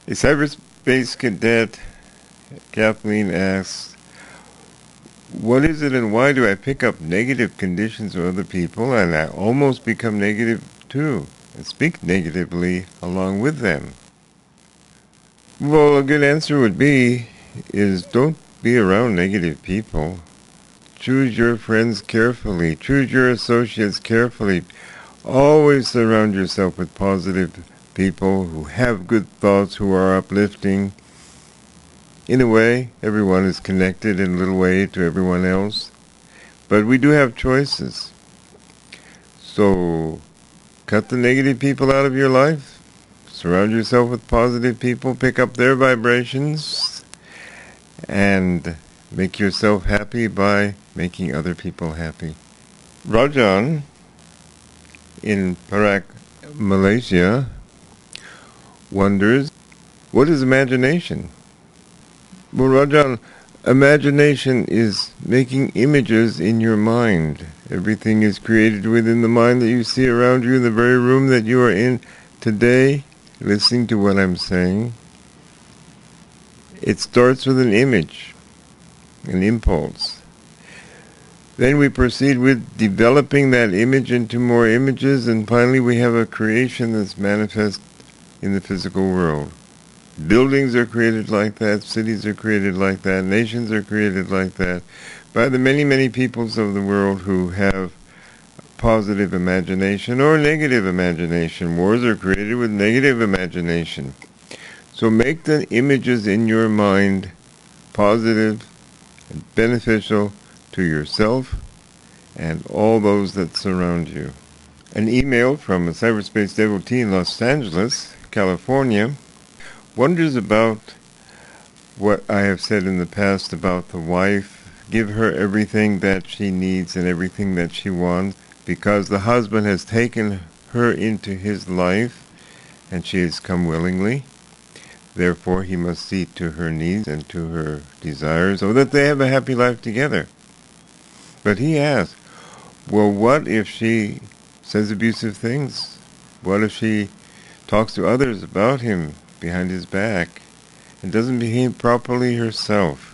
A cyberspace cadet, Kathleen asks, what is it and why do I pick up negative conditions of other people and I almost become negative too and speak negatively along with them? Well, a good answer would be is don't be around negative people. Choose your friends carefully. Choose your associates carefully. Always surround yourself with positive people who have good thoughts, who are uplifting. In a way, everyone is connected in a little way to everyone else. But we do have choices. So, cut the negative people out of your life. Surround yourself with positive people. Pick up their vibrations. And make yourself happy by making other people happy. Rajan in Perak, Malaysia, wonders, what is imagination? Well, Rajan, imagination is making images in your mind. Everything is created within the mind that you see around you in the very room that you are in today, listening to what I'm saying. It starts with an image, an impulse. Then we proceed with developing that image into more images, and finally we have a creation that's manifest in the physical world. Buildings are created like that, cities are created like that, nations are created like that, by the many, many peoples of the world who have positive imagination or negative imagination. Wars are created with negative imagination. So make the images in your mind positive and beneficial to yourself and all those that surround you. An email from a cyberspace devotee in Los Angeles, California, wonders about what I have said in the past about the wife. Give her everything that she needs and everything that she wants, because the husband has taken her into his life and she has come willingly. Therefore, he must see to her needs and to her desires so that they have a happy life together. But he asks, well, what if she says abusive things? What if she talks to others about him behind his back and doesn't behave properly herself?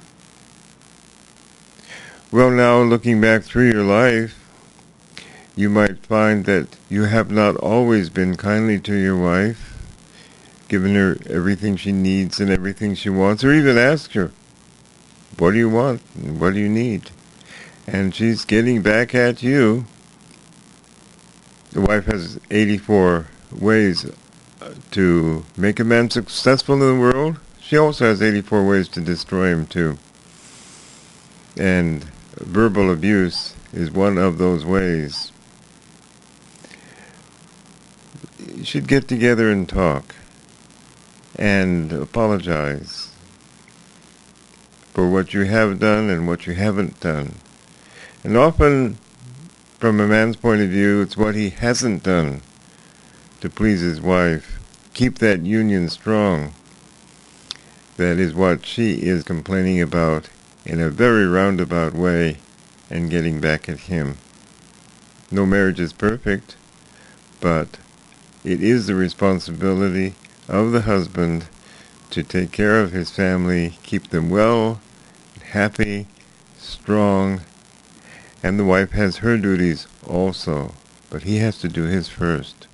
Well, now, looking back through your life, you might find that you have not always been kindly to your wife, given her everything she needs and everything she wants, or even asked her, what do you want and what do you need? And she's getting back at you. The wife has 84 ways to make a man successful in the world. She also has 84 ways to destroy him too. And verbal abuse is one of those ways. You should get together and talk and apologize for what you have done and what you haven't done. And often, from a man's point of view, it's what he hasn't done to please his wife. Keep that union strong. That is what she is complaining about in a very roundabout way and getting back at him. No marriage is perfect, but it is the responsibility of the husband to take care of his family, keep them well, happy, strong, and the wife has her duties also, but he has to do his first.